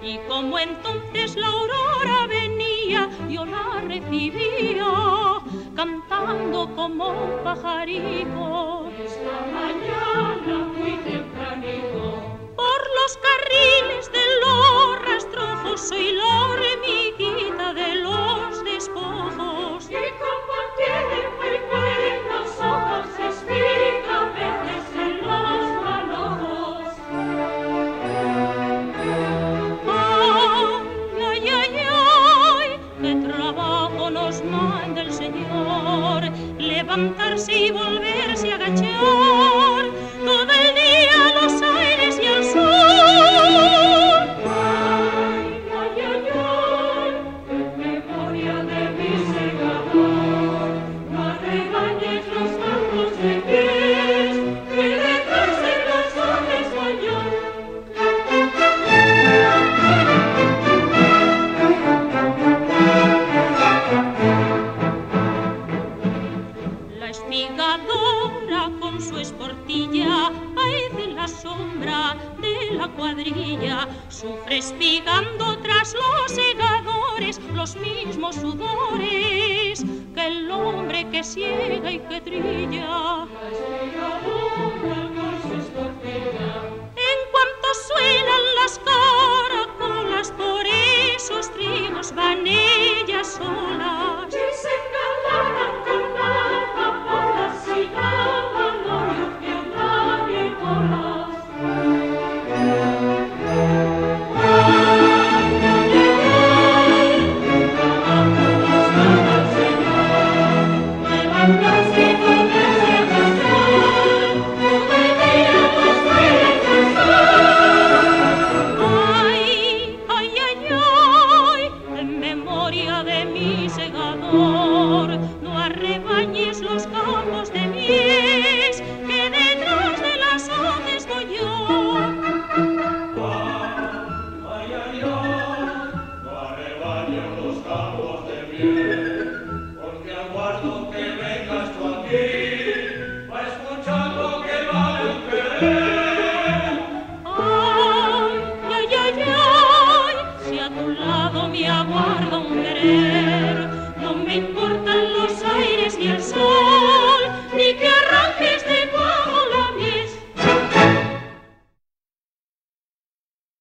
Y como entonces la aurora venía, yo la recibía, cantando como un pajarito. Esta mañana muy tempranito, por los carriles de los rastrojos, soy la hormiguita de los despojos. y como tiene muy buenos ojos, espiga a veces en los manojos. Ay, ay, ay, qué trabajo nos manda el Señor, levantarse y volverse a agachar, todo el día los aires y el sol. Ay, ay, ay, ay, en memoria de mi segador, no arrebañes los campos de pies, que detrás de los hombres voy yo. La espigadora con su esportilla cae de la sombra de la cuadrilla, sufre espigando tras los segadores los mismos sudores que el hombre que siega y que trilla. La espigadora con su esportilla, En cuanto suenan las caracolas, por esos trigos van ellas solas. y se engalanan con alcaparras y daban oro que nadie colas. Levantarse y volverse a casar, todo el día los puede cansar. Ay, ay, ay, ay, en memoria de mi segador, no arrebañes los campos de mies, que detrás de las hojas voy yo. Ay, ay, ay, no arrebañes los campos de miel, porque aguardo que vengas tú aquí, pa' escuchar lo que vale un querer. Ay, ay, ay, ay, si a tu lado me aguarda un querer.